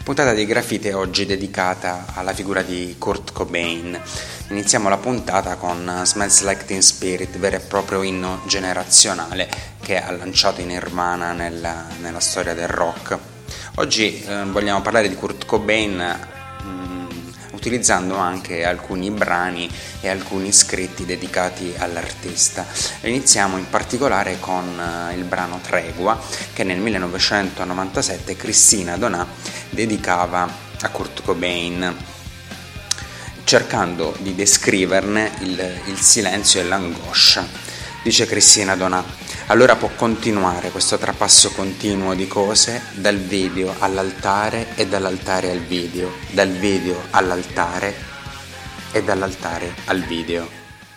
Puntata di Graffite oggi dedicata alla figura di Kurt Cobain. Iniziamo la puntata con Smells Like Teen Spirit, vero e proprio inno generazionale che ha lanciato in Nirvana nella storia del rock. Oggi vogliamo parlare di Kurt Cobain utilizzando anche alcuni brani e alcuni scritti dedicati all'artista. Iniziamo in particolare con il brano Tregua, che nel 1997 Christina Donà dedicava a Kurt Cobain, cercando di descriverne il silenzio e l'angoscia. Dice Christina Donà: allora può continuare questo trapasso continuo di cose, dal video all'altare e dall'altare al video, dal video all'altare e dall'altare al video.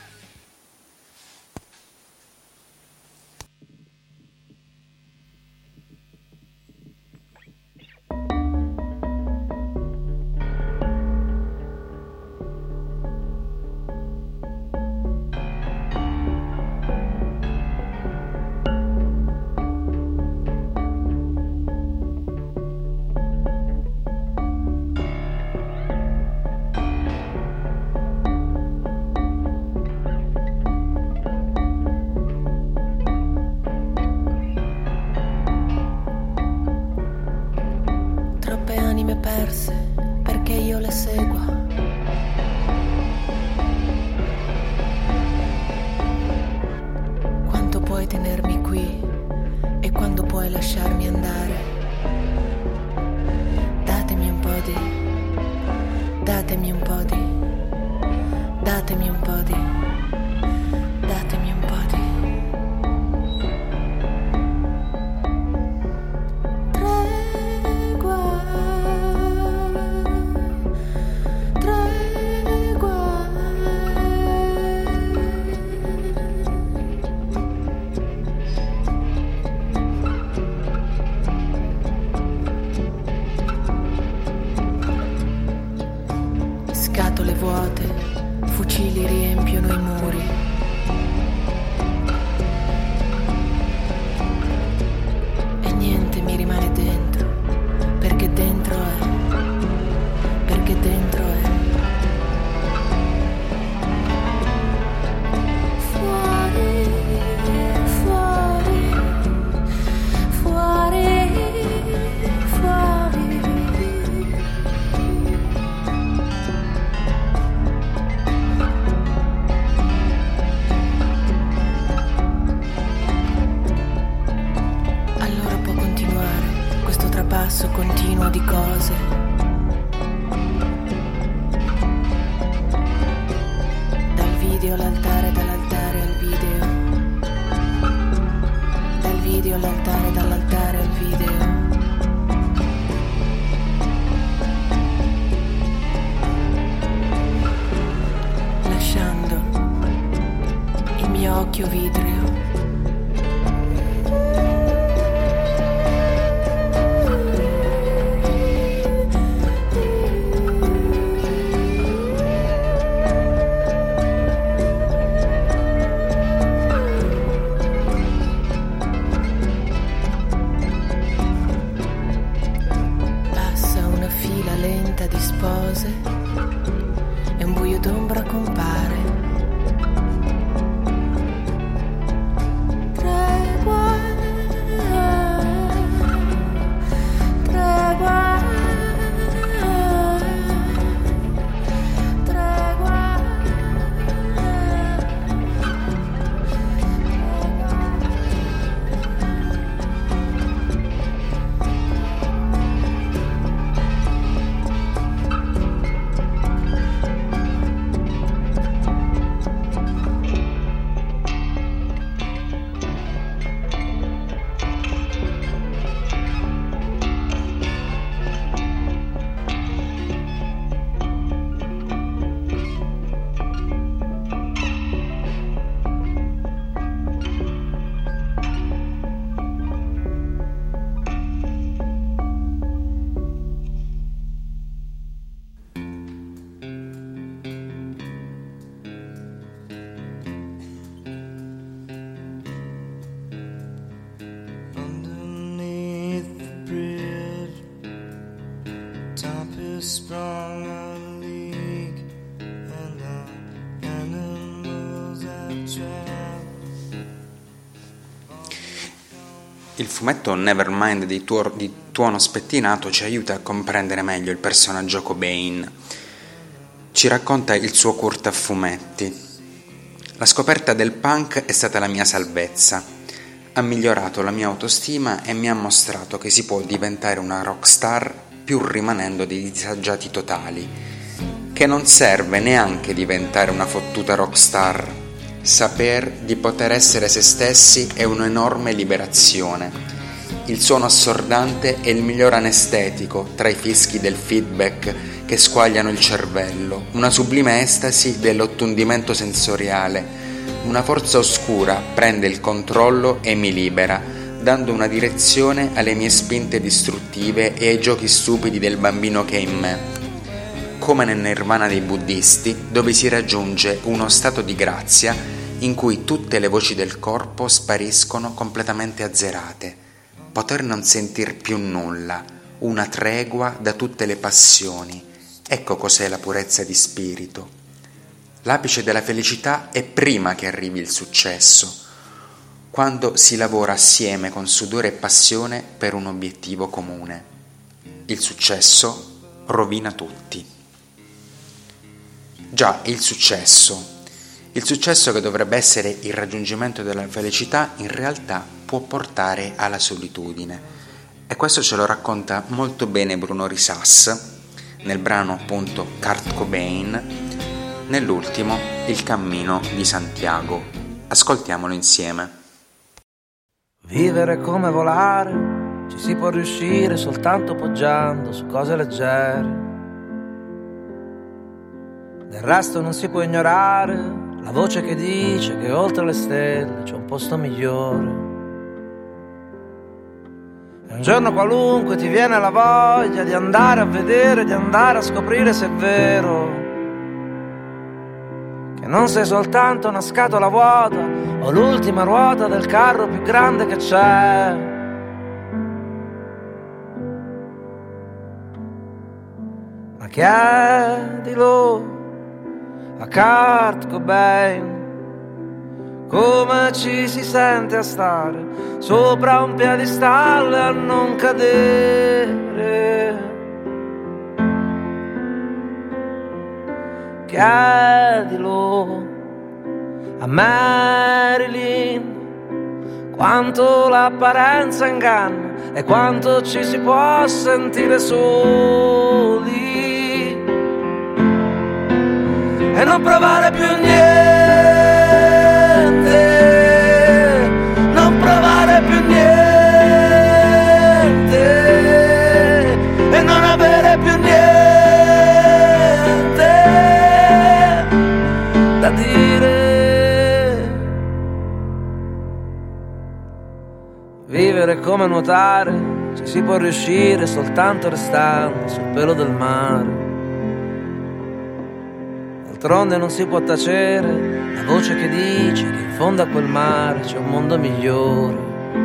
Perse perché io le segua. Quanto puoi tenermi qui e quando puoi lasciarmi andare? Datemi un po' di, datemi un po' di, datemi un po' di, datemi un po' di. Scatole vuote, fucili riempiono i muri. E niente mi rimane dentro, perché dentro è, perché dentro è. Fuori, fuori, fuori, fuori. Trapasso continuo di cose. Dal video all'altare, dall'altare al video. Dal video all'altare, dall'altare al video. Lasciando il mio occhio vitreo. Di spose e un buio d'ombra compare. Tregua, tregua, tregua. Il fumetto Nevermind di Tuono Spettinato ci aiuta a comprendere meglio il personaggio Cobain. Ci racconta il suo corto a fumetti. La scoperta del punk è stata la mia salvezza. Ha migliorato la mia autostima e mi ha mostrato che si può diventare una rockstar pur rimanendo dei disagiati totali. Che non serve neanche diventare una fottuta rockstar. Saper di poter essere se stessi è un'enorme liberazione. Il suono assordante è il miglior anestetico tra i fischi del feedback che squagliano il cervello, una sublime estasi dell'ottundimento sensoriale. Una forza oscura prende il controllo e mi libera, dando una direzione alle mie spinte distruttive e ai giochi stupidi del bambino che è in me. Come nel nirvana dei buddisti, dove si raggiunge uno stato di grazia in cui tutte le voci del corpo spariscono completamente azzerate, poter non sentir più nulla, una tregua da tutte le passioni. Ecco cos'è la purezza di spirito. L'apice della felicità è prima che arrivi il successo, quando si lavora assieme con sudore e passione per un obiettivo comune. Il successo rovina tutti. Già, il successo che dovrebbe essere il raggiungimento della felicità in realtà può portare alla solitudine, e questo ce lo racconta molto bene Bruno Risas nel brano appunto Kurt Cobain, nell'ultimo Il cammino di Santiago. Ascoltiamolo insieme. Vivere come volare, ci si può riuscire soltanto poggiando su cose leggere. Del resto non si può ignorare la voce che dice che oltre le stelle c'è un posto migliore. E un giorno qualunque ti viene la voglia di andare a vedere, di andare a scoprire se è vero che non sei soltanto una scatola vuota o l'ultima ruota del carro più grande che c'è. Ma chiedilo a Kurt Cobain come ci si sente a stare sopra un piedistallo e a non cadere. Chiedilo a Marilyn quanto l'apparenza inganna e quanto ci si può sentire soli e non provare più niente, non provare più niente e non avere più niente da dire. Vivere è come nuotare, ci si può riuscire soltanto restando sul pelo del mare. D'altronde non si può tacere la voce che dice che in fondo a quel mare c'è un mondo migliore.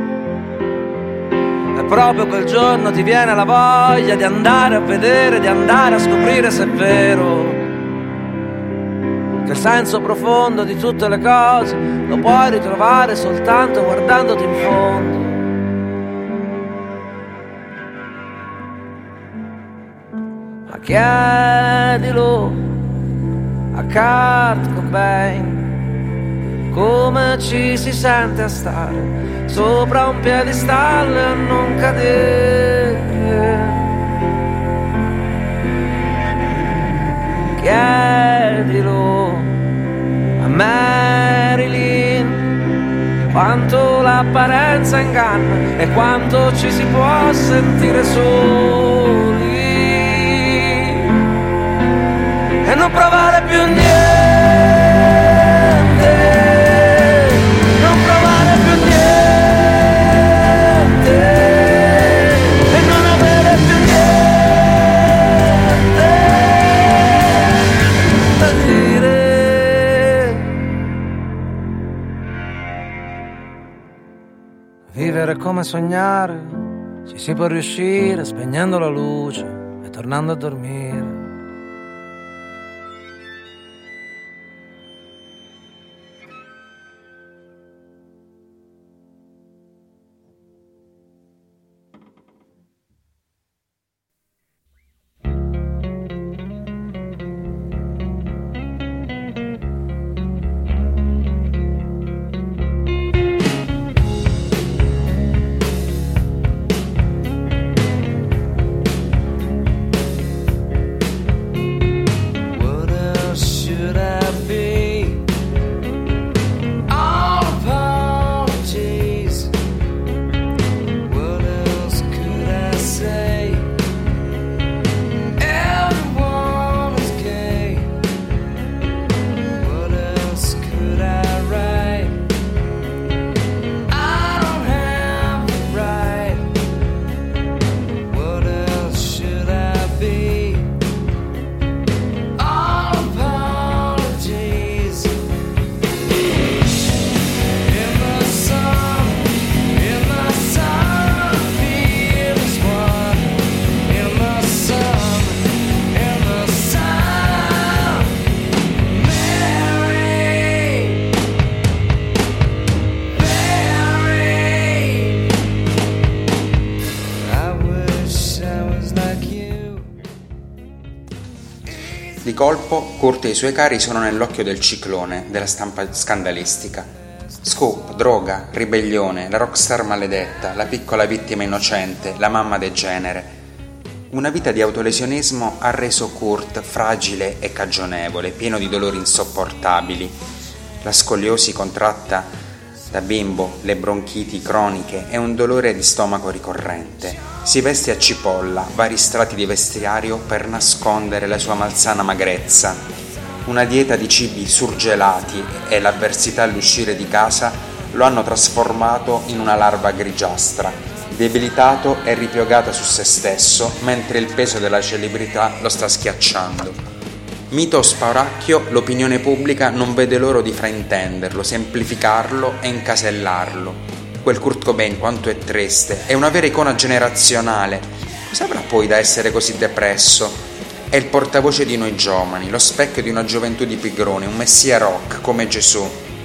E proprio quel giorno ti viene la voglia di andare a vedere, di andare a scoprire se è vero che il senso profondo di tutte le cose lo puoi ritrovare soltanto guardandoti in fondo. Ma chiedilo a Kurt Cobain come ci si sente a stare sopra un piedistallo e a non cadere. Chiedilo a Marilyn quanto l'apparenza inganna e quanto ci si può sentire soli e non provare più niente, non provare più niente e non avere più niente da dire. Vivere è come sognare, ci si può riuscire spegnendo la luce tornando a dormire. Di colpo, Kurt e i suoi cari sono nell'occhio del ciclone della stampa scandalistica. Scoop, droga, ribellione, la rockstar maledetta, la piccola vittima innocente, la mamma degenere. Una vita di autolesionismo ha reso Kurt fragile e cagionevole, pieno di dolori insopportabili. La scoliosi contratta da bimbo, le bronchiti croniche e un dolore di stomaco ricorrente. Si veste a cipolla, vari strati di vestiario per nascondere la sua malsana magrezza. Una dieta di cibi surgelati e l'avversità all'uscire di casa lo hanno trasformato in una larva grigiastra, debilitato e ripiegato su se stesso, mentre il peso della celebrità lo sta schiacciando. Mito o spauracchio, l'opinione pubblica non vede l'ora di fraintenderlo, semplificarlo e incasellarlo. Quel Kurt Cobain quanto è triste, è una vera icona generazionale. Cosa avrà poi da essere così depresso? È il portavoce di noi giovani, lo specchio di una gioventù di pigroni, un messia rock come Gesù.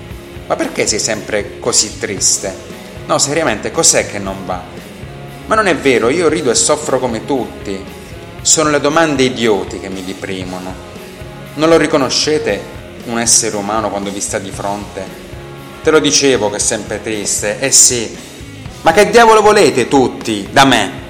Ma perché sei sempre così triste? No, seriamente, cos'è che non va? Ma non è vero, io rido e soffro come tutti. Sono le domande idioti che mi deprimono. Non lo riconoscete un essere umano quando vi sta di fronte? Te lo dicevo che è sempre triste, eh sì. Ma che diavolo volete tutti da me?